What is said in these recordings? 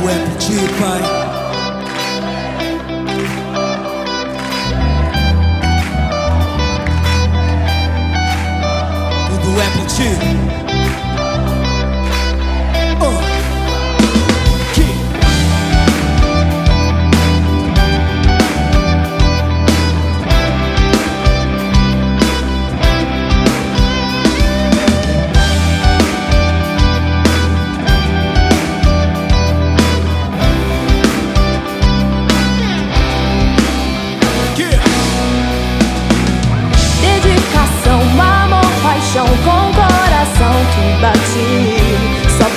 Tudo é por ti, Pai. Tudo é por ti. Com coração que bate só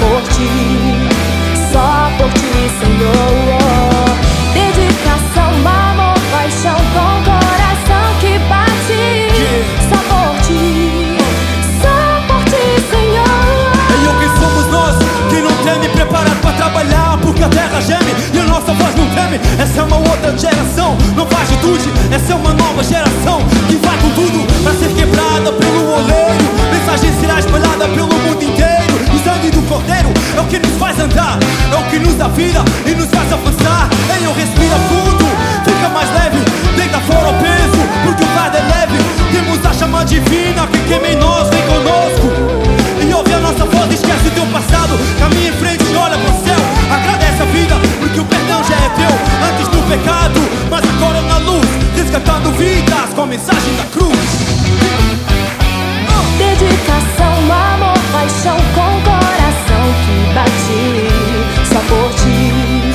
por ti, Senhor. Dedicação, amor, paixão com coração que bate só por ti, Senhor. Ei, eu, quem somos nós que não teme, preparado pra trabalhar, porque a terra geme e a nossa voz não teme. Essa é uma outra geração, não faz atitude. Essa é uma nova geração que vai com tudo pra ser quebrada pelo oleiro. Mensagem será espalhada pelo mundo inteiro. O sangue do Cordeiro é o que nos faz andar, é o que nos dá vida e nos faz avançar. Ei, eu respira fundo, fica mais leve, deita fora o peso, porque o fardo é leve. Temos a chama divina que queima em nós, vem conosco e ouve a nossa voz, esquece o teu passado. Caminha em frente e olha pro céu, agradece a vida, porque o perdão já é teu. Antes do pecado, mas agora na luz, resgatando vidas com a mensagem da cruz. Dedicação, amor, paixão com coração que bate só por ti,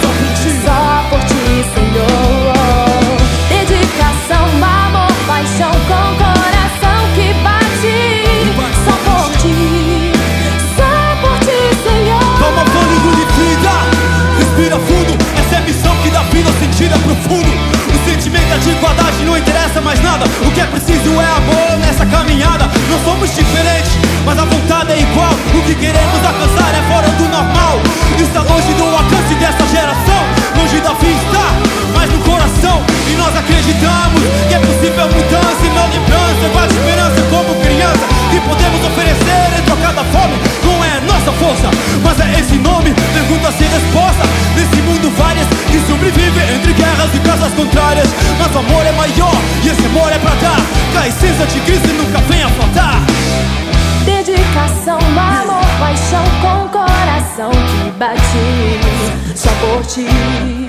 Senhor. Dedicação, amor, paixão com coração que bate só por ti, Senhor. Toma fôlego de vida, respira fundo. Essa é a missão que dá vida, sentido é profundo. O sentimento é de igualdade, não interessa mais nada. O que é preciso é amor nessa caminhada. Não somos diferentes, mas a vontade é igual. O que queremos alcançar é fora do normal. Está longe do alcance dessa geração, longe da vista, mas no coração. E nós acreditamos que é possível mudança e não lembrança. Guarda esperança como criança, que podemos oferecer em troca da fome. Não é nossa força, mas é esse nome. Pergunta sem resposta, nesse mundo várias que sobrevivem entre guerras e casas contrárias. Mas o amor é maior e esse amor é pra dar, que a essência de Cristo nunca vem a faltar. Dedicação, amor, paixão com coração que bate só por ti.